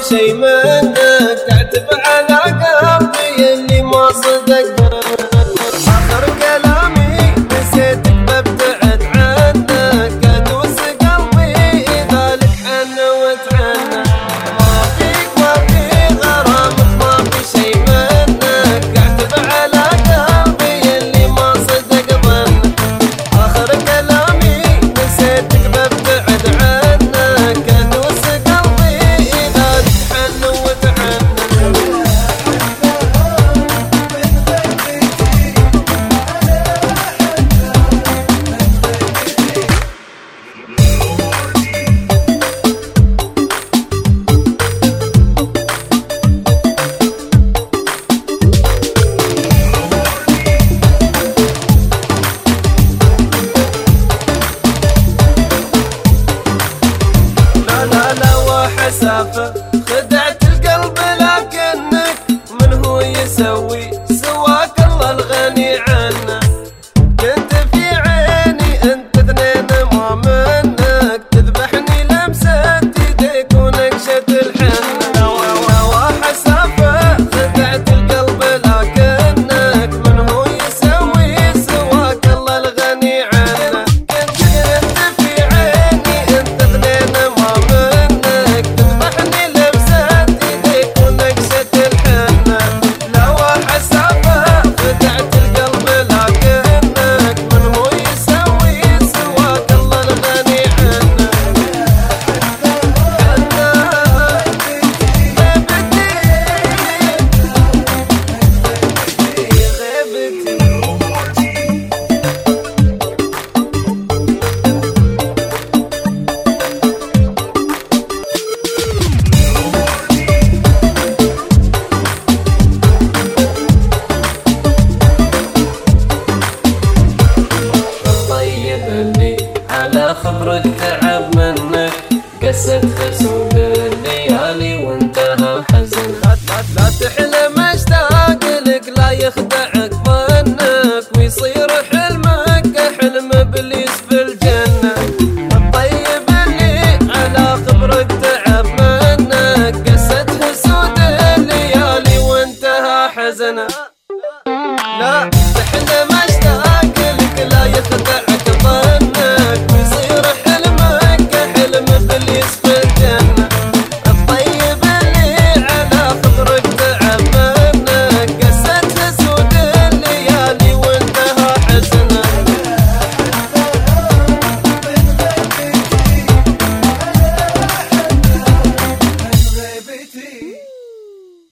شي منك، تعتب على قلبي اللي ما صدق. آخر كلامي نسيتك ببتعد عنك، ادوس قلبي إذا لك حن وتعنى. ما في غرامك، ما في شي منك، تعتب على قلبي اللي ما صدق ظنك. آخر كلامي نسيتك ببتعد عنك، ادوس قلبي إذا لك حن وتعنى. حسافة خدعت القلب لكنك من هو يسوي سواك الله الغني عنه. كنت في عيني انت اثنين ما منك، تذبحني لمسة يديك ونكشة الحنة. وحسافة خدعت القلب لكنك من هو يسوي سواك الله الغني عنه. كنت في عيني انت اثنين ما منك، تذبحني لمسة يديك ونكشة الحنة. لو حسافة خدعت القلب لكنك من هو يسوي سواك الله الغني عنه. على خبرك تعب منك، قست خسود الليالي وانتهى حزن. لا تحن